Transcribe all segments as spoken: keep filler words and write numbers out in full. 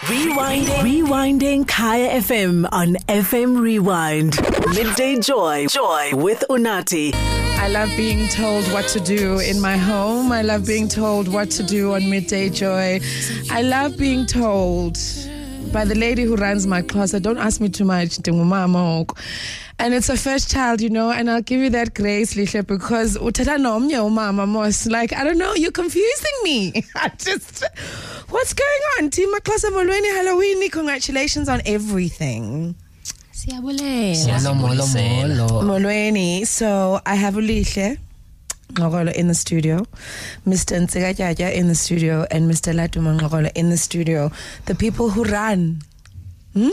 Rewinding. Rewinding Kaya F M on F M Rewind. Midday Joy. Joy with Unati. I love being told what to do in my home. I love being told what to do on Midday Joy. I love being told by the lady who runs my closet, don't ask me too much. And it's a first child, you know, and I'll give you that grace, Lisha, because like, I don't know, you're confusing me. I just, what's going on? Team Makosa Molweni Halloween, congratulations on everything. Molweni. So I have Ulihle in the studio, Mister Ntsega in the studio, and Mister Latuma in the studio. The people who run. Hmm?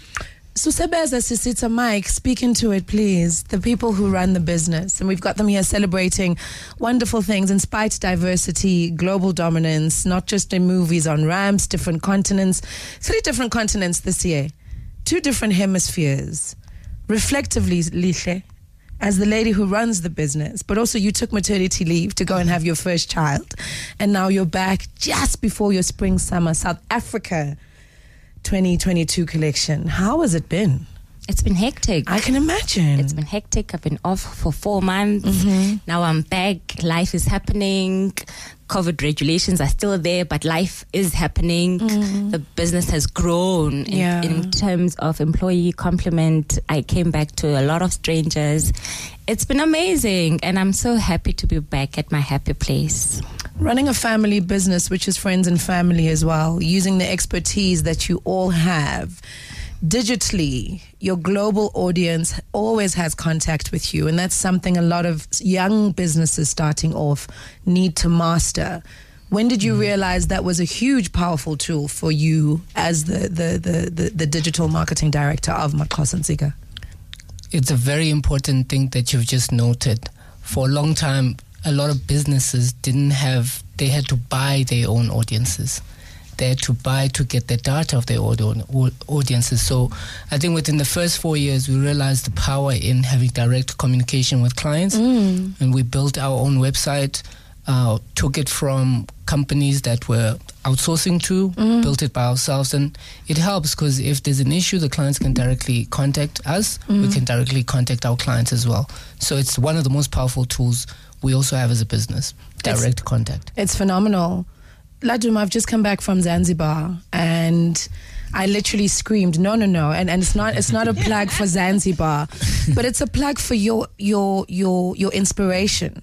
Susebeza Sisita Mike, speak into it, please. The people who run the business. And we've got them here celebrating wonderful things, inspired diversity, global dominance, not just in movies, on ramps, different continents. Three different continents this year. Two different hemispheres. Reflectively, Lihle, as the lady who runs the business, but also you took maternity leave to go and have your first child. And now you're back just before your spring, summer, South Africa twenty twenty-two collection. How has it been? It's been hectic. I can imagine. It's been hectic. I've been off for four months. Mm-hmm. Now I'm back. Life is happening. COVID regulations are still there, but life is happening. Mm-hmm. The business has grown in, Yeah. in terms of employee complement. I came back to a lot of strangers. It's been amazing, and I'm so happy to be back at my happy place. Running a family business, which is friends and family as well, using the expertise that you all have. Digitally, your global audience always has contact with you, and that's something a lot of young businesses starting off need to master. When did you realize that was a huge, powerful tool for you as the the the, the, the digital marketing director of Makosa Ntsega? It's a very important thing that you've just noted. For a long time, a lot of businesses didn't have, they had to buy their own audiences. They had to buy to get the data of their audiences. So I think within the first four years, we realized the power in having direct communication with clients. Mm. And we built our own website, uh, took it from companies that were outsourcing to, Mm. built it by ourselves. And it helps because if there's an issue, the clients can directly contact us. Mm. We can directly contact our clients as well. So it's one of the most powerful tools we also have as a business, direct It's- contact. It's phenomenal. Ladum, I've just come back from Zanzibar and I literally screamed, no, no, no. And and it's not it's not a plug for Zanzibar, but it's a plug for your your your your inspiration.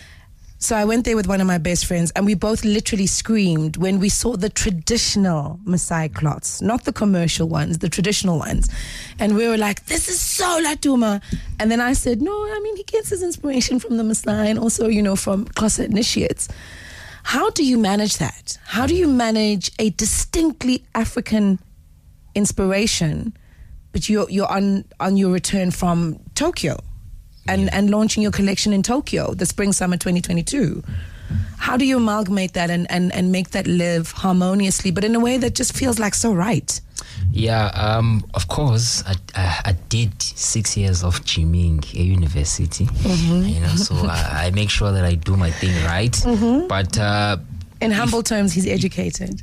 So I went there with one of my best friends and we both literally screamed when we saw the traditional Maasai cloths, not the commercial ones, the traditional ones. And we were like, this is so Laduma. And then I said, no, I mean, he gets his inspiration from the Maasai and also, you know, from Xhosa initiates. How do you manage that? How do you manage a distinctly African inspiration, but you're you're on, on your return from Tokyo and, and launching your collection in Tokyo, the spring summer twenty twenty-two? How do you amalgamate that and, and, and make that live harmoniously, but in a way that just feels like so right? Yeah, um, of course, I, I, I did six years of gymming at university, Mm-hmm. you know, so I, I make sure that I do my thing right. Mm-hmm. But uh, In humble terms, he's educated.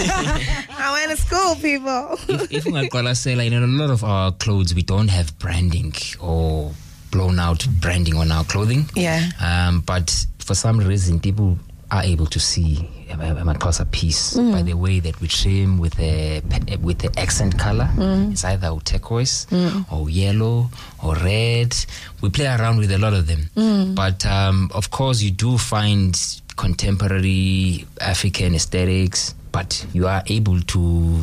I went to school, people. if, if I'm gonna say, like, in a lot of our clothes, we don't have branding or blown out branding on our clothing. Yeah. Um, but for some reason, people are able to see a Makosa piece Mm. by the way that we trim with the with the accent color. Mm. It's either turquoise or yellow or red. We play around with a lot of them. Mm. But um, of course, you do find contemporary African aesthetics, but you are able to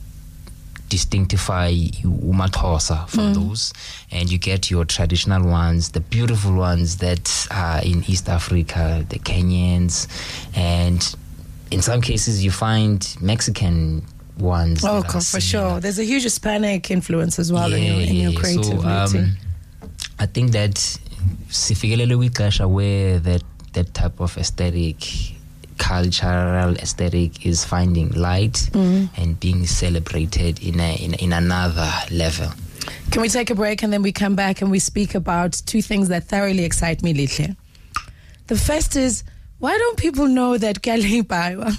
distinctify uMaxhosa from Mm. those, and you get your traditional ones, the beautiful ones that are in East Africa, the Kenyans, and in some cases you find Mexican ones. Oh, that are for similar. sure. There's a huge Hispanic influence as well in your, in your yeah. creativity. So, um, I think that sifikelele kwixesha where that that type of aesthetic, cultural aesthetic, is finding light Mm. and being celebrated in a, in in another level. Can we take a break and then we come back and we speak about two things that thoroughly excite me, Lihle? The first is Why don't people know that Kale Baiwa?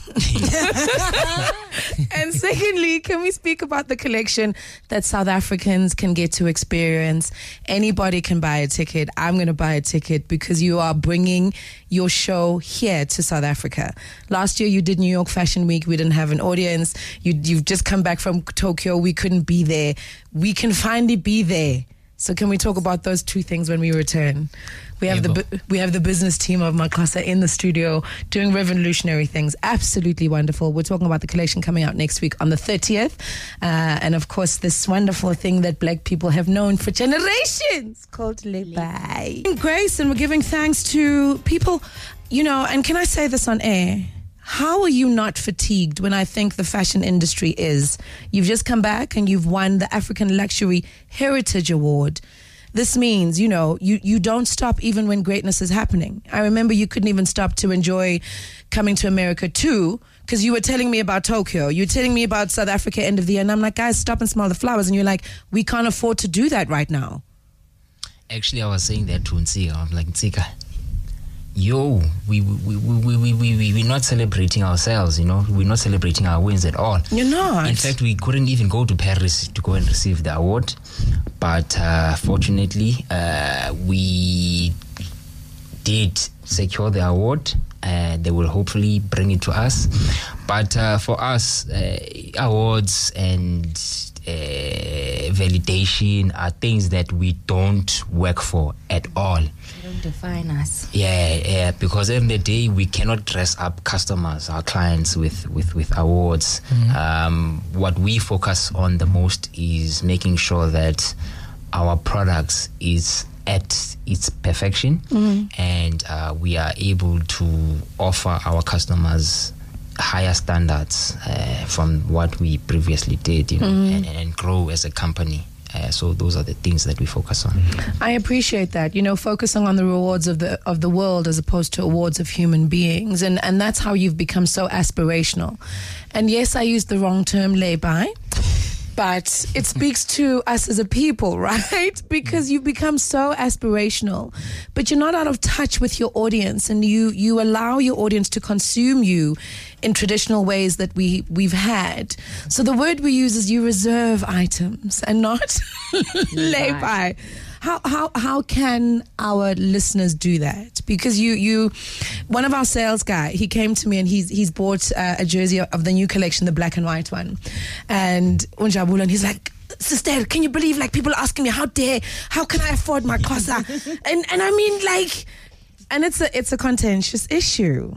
And secondly, can we speak about the collection that South Africans can get to experience? Anybody can buy a ticket. I'm going to buy a ticket because you are bringing your show here to South Africa. Last year you did New York Fashion Week. We didn't have an audience. You, you've just come back from Tokyo. We couldn't be there. We can finally be there. So can we talk about those two things when we return? We have the bu- we have the business team of Makossa in the studio doing revolutionary things. Absolutely wonderful. We're talking about the collection coming out next week on the thirtieth. Uh, and of course, this wonderful thing that black people have known for generations called Lebai. Grace, and we're giving thanks to people, you know, and can I say this on air? How are you not fatigued when I think the fashion industry is? You've just come back and you've won the African Luxury Heritage Award. This means, you know, you, you don't stop even when greatness is happening. I remember you couldn't even stop to enjoy coming to America too, because you were telling me about Tokyo. You were telling me about South Africa end of the year. And I'm like, guys, stop and smell the flowers. And you're like, we can't afford to do that right now. Actually, I was saying that to Nsika. I'm like, Nsika, yo, we, we, we, we, we, we, we, we're not celebrating ourselves, you know. We're not celebrating our wins at all. You're not. In fact, we couldn't even go to Paris to go and receive the award. But uh, fortunately, uh, we did secure the award. Uh, they will hopefully bring it to us. But uh, for us, uh, awards and uh, validation are things that we don't work for at all. They don't define us. Yeah, yeah, because in the day we cannot dress up customers, our clients, with, with, with awards. Mm-hmm. Um, what we focus on the most is making sure that our products is at its perfection, mm-hmm. and uh, we are able to offer our customers higher standards uh, from what we previously did, you know, mm-hmm. and, and grow as a company. Uh, so those are the things that we focus on. I appreciate that, you know, focusing on the rewards of the of the world as opposed to awards of human beings, and and that's how you've become so aspirational. And yes, I used the wrong term, lay-by, but it speaks to us as a people, right? Because you become so aspirational, but you're not out of touch with your audience, and you you allow your audience to consume you in traditional ways that we we've had. So the word we use is you reserve items and not lay by. How how how can our listeners do that? Because you you, one of our sales guy, he came to me and he's he's bought uh, a jersey of the new collection, the black and white one, and Unjabula, and he's like, sister, can you believe, like, people are asking me, how dare, how can I afford my Xhosa? and and I mean, like, and it's a it's a contentious issue.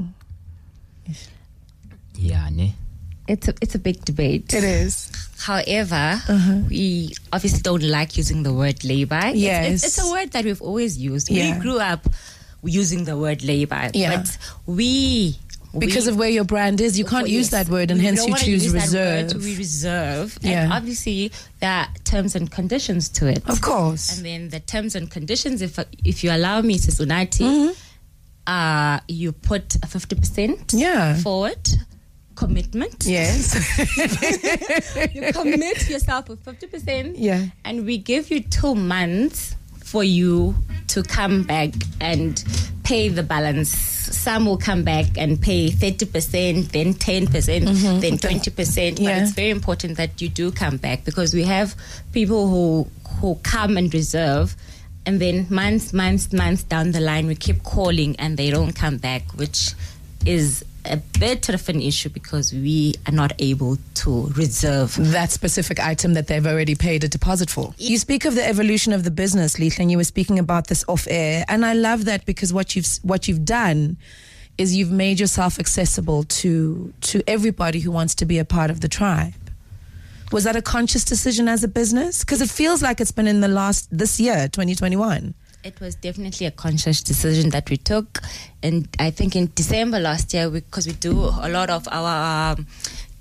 Yeah, ne? It's a, it's a big debate. It is. However, uh-huh. we obviously don't like using the word lay-by. Yes. It's, it's, it's a word that we've always used. Yeah. We grew up using the word lay-by. Yeah. But we... Because we, of where your brand is, you can't use yes, that word, and we hence don't you want to choose use reserve. That word, we reserve. Yeah. And obviously, there are terms and conditions to it. Of course. And then the terms and conditions, if if you allow me, Sisunati, mm-hmm. uh, you put a fifty percent yeah. forward. Commitment. Yes. You commit yourself with fifty percent. Yeah. And we give you two months for you to come back and pay the balance. Some will come back and pay thirty percent, then ten percent, mm-hmm. then twenty percent. Yeah. But it's very important that you do come back, because we have people who who come and reserve, and then months, months, months down the line, we keep calling and they don't come back, which is a bit of an issue because we are not able to reserve that specific item that they've already paid a deposit for. You speak of the evolution of the business, Leetla, and you were speaking about this off air, and I love that, because what you've what you've done is you've made yourself accessible to to everybody who wants to be a part of the tribe. Was that a conscious decision as a business? Because it feels like it's been in the last this year, twenty twenty-one. It was definitely a conscious decision that we took. And I think in December last year, because we, we do a lot of our um,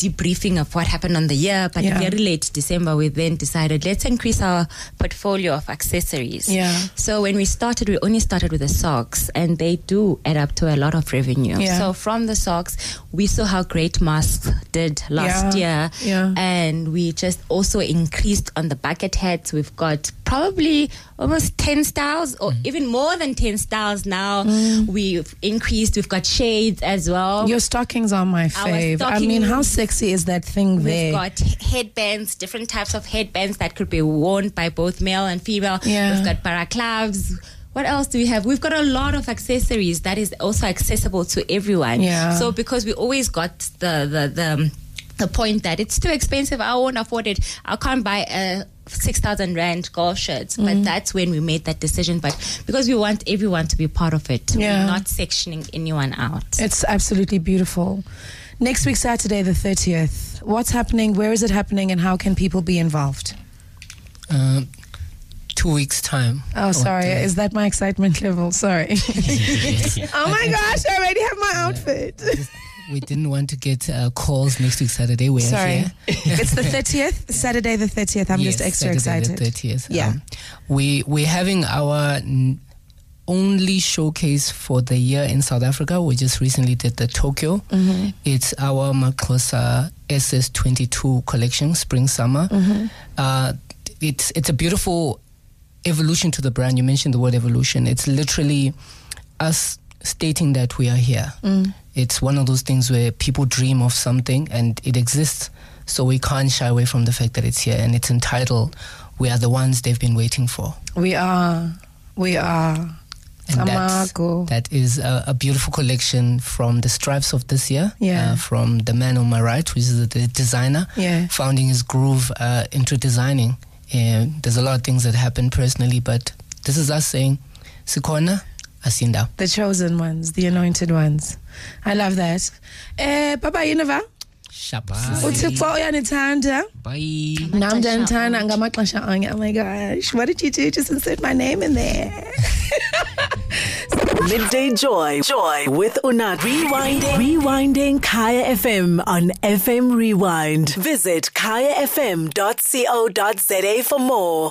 debriefing of what happened on the year. But Yeah. very late December, we then decided, let's increase our portfolio of accessories. Yeah. So when we started, we only started with the socks, and they do add up to a lot of revenue. Yeah. So from the socks, we saw how great masks did last Yeah. year. Yeah. And we just also increased on the bucket hats. We've got probably almost ten styles, or even more than ten styles now. We've increased. We've got shades as well. Your stockings are my fave. I mean, how stockings- sexy is that thing We've there? got headbands, different types of headbands that could be worn by both male and female. Yeah. We've got balaclavas. What else do we have? We've got a lot of accessories that is also accessible to everyone. Yeah. So because we always got the the the, the point that it's too expensive, I won't afford it. I can't buy a six thousand rand golf shirts. Mm. But that's when we made that decision. But because we want everyone to be part of it, Yeah. we're not sectioning anyone out. It's absolutely beautiful. Next week, Saturday, the thirtieth. What's happening? Where is it happening? And how can people be involved? Um, two weeks time. Oh, sorry. Okay. Is that my excitement level? Sorry. Oh my gosh, I already have my outfit. We didn't want to get uh, calls next week Saturday. We're Sorry. here. It's the thirtieth, Saturday the thirtieth. I'm Yes, just extra Saturday excited. The thirtieth. Yeah. Um, we we're having our n- only showcase for the year in South Africa. We just recently did the Tokyo. Mm-hmm. It's our Maxxosa S S twenty-two collection, spring summer. Mm-hmm. Uh, it's it's a beautiful evolution to the brand. You mentioned the word evolution. It's literally us stating that we are here. Mm. It's one of those things where people dream of something and it exists, so we can't shy away from the fact that it's here, and it's entitled "We Are the Ones They've Been Waiting For." We are. We are. And that's, Tamako. that is a, a beautiful collection from the stripes of this year. Yeah. Uh, from the man on my right, which is the designer, Yeah. founding his groove uh, into designing. And there's a lot of things that happen personally, but this is us saying, Sikona, Asinda. The chosen ones, the anointed ones. I love that. Eh, Baba Yinova. uThixo uyanithanda. Bye. Nam ndanithanda ngamaxesha onke. Oh my gosh, what did you do? Just insert my name in there. Midday Joy. Joy with Unat. Rewinding. Rewinding Kaya F M on F M Rewind. Visit kaya f m dot co dot za for more.